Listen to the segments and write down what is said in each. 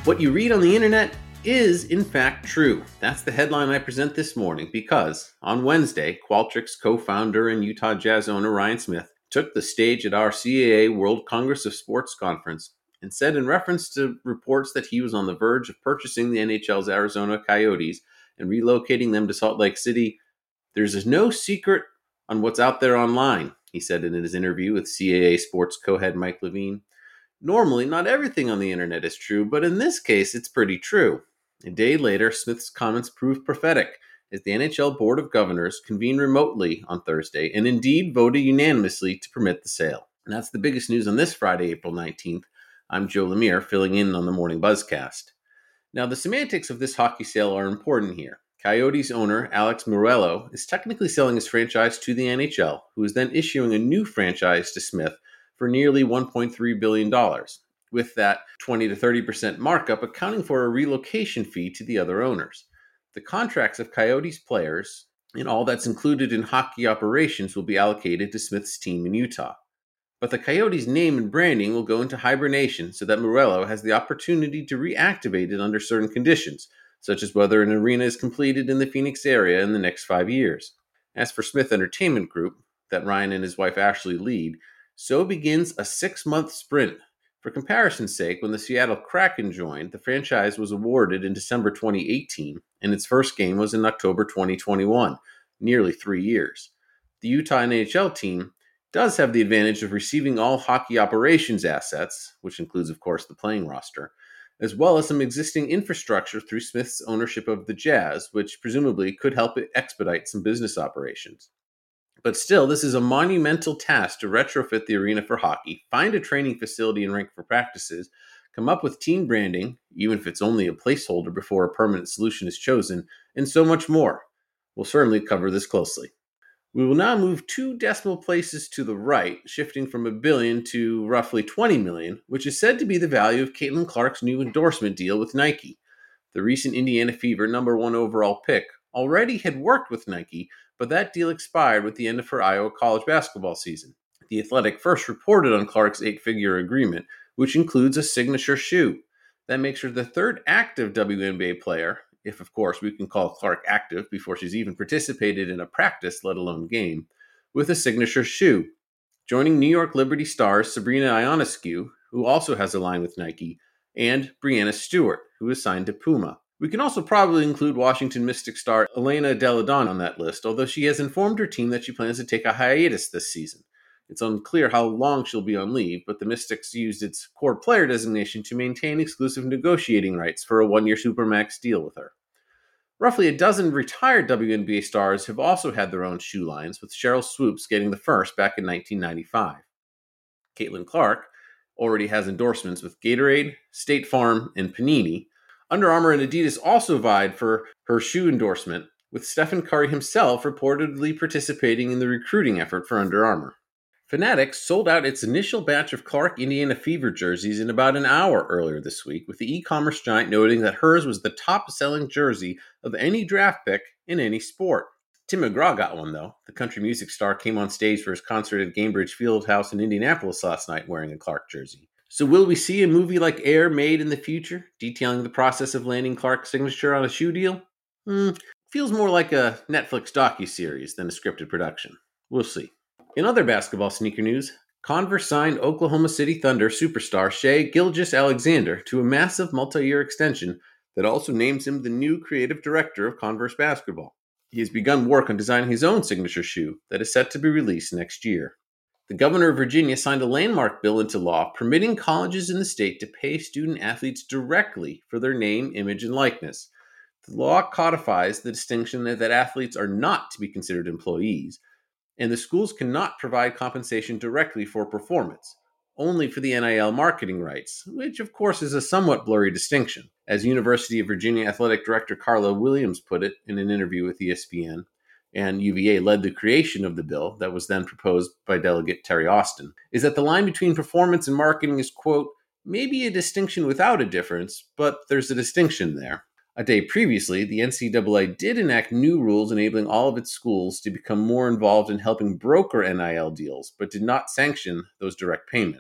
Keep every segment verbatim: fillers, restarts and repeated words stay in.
What you read on the internet is, in fact, true. That's the headline I present this morning because on Wednesday, Qualtrics co-founder and Utah Jazz owner Ryan Smith took the stage at our C A A World Congress of Sports conference and said in reference to reports that he was on the verge of purchasing the N H L's Arizona Coyotes and relocating them to Salt Lake City, "There's no secret on what's out there online," he said in his interview with C A A Sports co-head Mike Levine. "Normally, not everything on the internet is true, but in this case, it's pretty true." A day later, Smith's comments proved prophetic as the N H L Board of Governors convened remotely on Thursday and indeed voted unanimously to permit the sale. And that's the biggest news on this Friday, April nineteenth. I'm Joe Lemire, filling in on the Morning Buzzcast. Now, the semantics of this hockey sale are important here. Coyotes owner Alex Meruelo is technically selling his franchise to the N H L, who is then issuing a new franchise to Smith for nearly one point three billion dollars, with that twenty to thirty percent markup accounting for a relocation fee to the other owners. The contracts of Coyotes players and all that's included in hockey operations will be allocated to Smith's team in Utah. But the Coyotes' name and branding will go into hibernation so that Meruelo has the opportunity to reactivate it under certain conditions, such as whether an arena is completed in the Phoenix area in the next five years. As for Smith Entertainment Group, that Ryan and his wife Ashley lead, so begins a six-month sprint. For comparison's sake, when the Seattle Kraken joined, the franchise was awarded in December twenty eighteen, and its first game was in October twenty twenty-one, nearly three years. The Utah N H L team does have the advantage of receiving all hockey operations assets, which includes, of course, the playing roster, as well as some existing infrastructure through Smith's ownership of the Jazz, which presumably could help it expedite some business operations. But still, this is a monumental task to retrofit the arena for hockey, find a training facility and rink for practices, come up with team branding, even if it's only a placeholder before a permanent solution is chosen, and so much more. We'll certainly cover this closely. We will now move two decimal places to the right, shifting from a billion to roughly twenty million, which is said to be the value of Caitlin Clark's new endorsement deal with Nike. The recent Indiana Fever number one overall pick already had worked with Nike, but that deal expired with the end of her Iowa college basketball season. The Athletic first reported on Clark's eight-figure agreement, which includes a signature shoe. That makes her the third active W N B A player, if of course we can call Clark active before she's even participated in a practice, let alone game, with a signature shoe. Joining New York Liberty stars Sabrina Ionescu, who also has a line with Nike, and Breanna Stewart, who is signed to Puma. We can also probably include Washington Mystics star Elena Delle Donne on that list, although she has informed her team that she plans to take a hiatus this season. It's unclear how long she'll be on leave, but the Mystics used its core player designation to maintain exclusive negotiating rights for a one-year Supermax deal with her. Roughly a dozen retired W N B A stars have also had their own shoe lines, with Sheryl Swoops getting the first back in nineteen ninety-five. Caitlin Clark already has endorsements with Gatorade, State Farm, and Panini. Under Armour and Adidas also vied for her shoe endorsement, with Stephen Curry himself reportedly participating in the recruiting effort for Under Armour. Fanatics sold out its initial batch of Clark Indiana Fever jerseys in about an hour earlier this week, with the e-commerce giant noting that hers was the top-selling jersey of any draft pick in any sport. Tim McGraw got one, though. The country music star came on stage for his concert at Gainbridge Fieldhouse in Indianapolis last night wearing a Clark jersey. So will we see a movie like Air made in the future, detailing the process of landing Clark's signature on a shoe deal? Hmm, feels more like a Netflix docuseries than a scripted production. We'll see. In other basketball sneaker news, Converse signed Oklahoma City Thunder superstar Shai Gilgeous-Alexander to a massive multi-year extension that also names him the new creative director of Converse basketball. He has begun work on designing his own signature shoe that is set to be released next year. The governor of Virginia signed a landmark bill into law permitting colleges in the state to pay student athletes directly for their name, image, and likeness. The law codifies the distinction that, that athletes are not to be considered employees, and the schools cannot provide compensation directly for performance, only for the N I L marketing rights, which of course is a somewhat blurry distinction. As University of Virginia Athletic Director Carla Williams put it in an interview with E S P N, and U V A led the creation of the bill that was then proposed by Delegate Terry Austin, is that the line between performance and marketing is, quote, maybe a distinction without a difference, but there's a distinction there. A day previously, the N C double A did enact new rules enabling all of its schools to become more involved in helping broker N I L deals, but did not sanction those direct payments.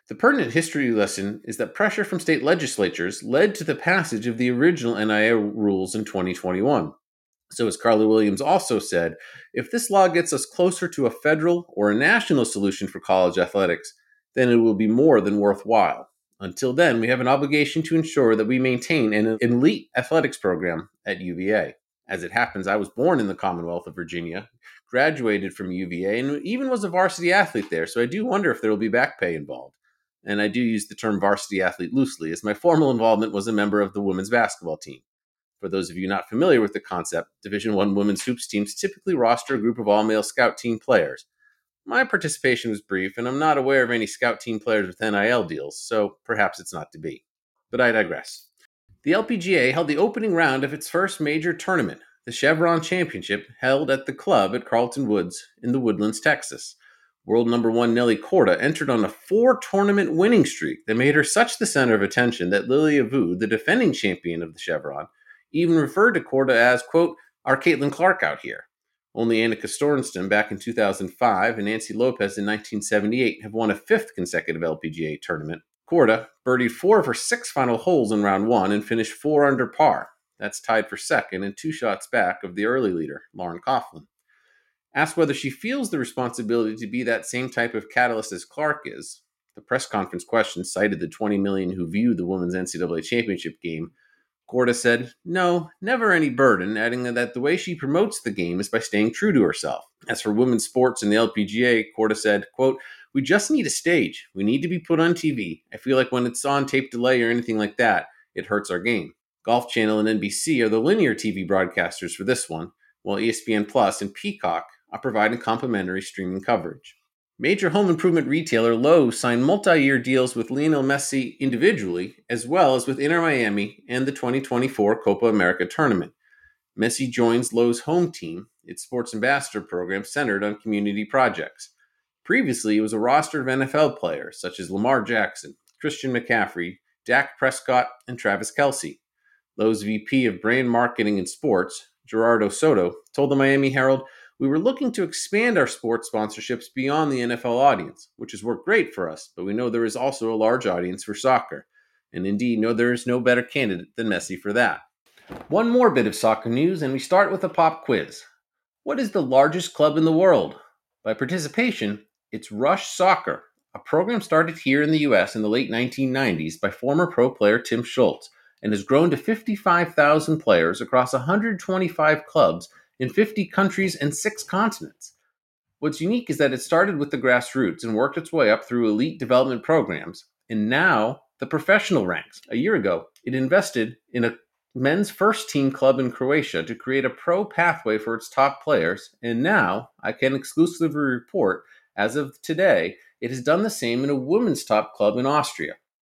The pertinent history lesson is that pressure from state legislatures led to the passage of the original N I L rules in twenty twenty-one. So, as Carla Williams also said, if this law gets us closer to a federal or a national solution for college athletics, then it will be more than worthwhile. Until then, we have an obligation to ensure that we maintain an elite athletics program at U V A. As it happens, I was born in the Commonwealth of Virginia, graduated from U V A, and even was a varsity athlete there, so I do wonder if there will be back pay involved. And I do use the term varsity athlete loosely, as my formal involvement was a member of the women's basketball team. For those of you not familiar with the concept, Division I women's hoops teams typically roster a group of all-male scout team players. My participation was brief, and I'm not aware of any scout team players with N I L deals, so perhaps it's not to be. But I digress. The L P G A held the opening round of its first major tournament, the Chevron Championship, held at the club at Carlton Woods in the Woodlands, Texas. World number one Nelly Korda entered on a four-tournament winning streak that made her such the center of attention that Lilia Vu, the defending champion of the Chevron, even referred to Korda as, quote, our Caitlin Clark out here. Only Annika Sorenstam back in two thousand five and Nancy Lopez in nineteen seventy-eight have won a fifth consecutive L P G A tournament. Korda birdied four of her six final holes in round one and finished four under par. That's tied for second and two shots back of the early leader, Lauren Coughlin. Asked whether she feels the responsibility to be that same type of catalyst as Clark is, the press conference question cited the twenty million who view the women's N C double A championship game. Korda said, no, never any burden, adding that the way she promotes the game is by staying true to herself. As for women's sports and the L P G A, Korda said, quote, we just need a stage. We need to be put on T V. I feel like when it's on tape delay or anything like that, it hurts our game. Golf Channel and N B C are the linear T V broadcasters for this one, while E S P N Plus and Peacock are providing complimentary streaming coverage. Major home improvement retailer Lowe's signed multi-year deals with Lionel Messi individually, as well as with Inter Miami and the twenty twenty-four Copa America tournament. Messi joins Lowe's home team, its sports ambassador program centered on community projects. Previously, it was a roster of N F L players such as Lamar Jackson, Christian McCaffrey, Dak Prescott, and Travis Kelce. Lowe's V P of Brand Marketing and Sports, Gerardo Soto, told the Miami Herald, we were looking to expand our sports sponsorships beyond the N F L audience, which has worked great for us, but we know there is also a large audience for soccer. And indeed, no, there is no better candidate than Messi for that. One more bit of soccer news, and we start with a pop quiz. What is the largest club in the world? By participation, it's Rush Soccer, a program started here in the U S in the late nineteen nineties by former pro player Tim Schultz, and has grown to fifty-five thousand players across one hundred twenty-five clubs in fifty countries and six continents. What's unique is that it started with the grassroots and worked its way up through elite development programs, and now the professional ranks. A year ago, it invested in a men's first team club in Croatia to create a pro pathway for its top players, and now I can exclusively report, as of today, it has done the same in a women's top club in Austria.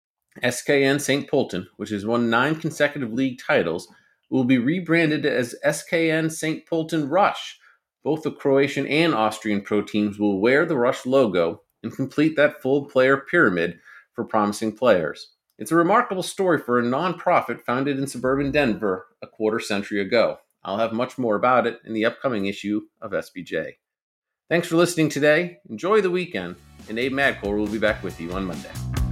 S K N Saint Pölten, which has won nine consecutive league titles, will be rebranded as S K N Saint Pölten Rush. Both the Croatian and Austrian pro teams will wear the Rush logo and complete that full player pyramid for promising players. It's a remarkable story for a non-profit founded in suburban Denver a quarter century ago. I'll have much more about it in the upcoming issue of S B J. Thanks for listening today. Enjoy the weekend, and Abe Madcore will be back with you on Monday.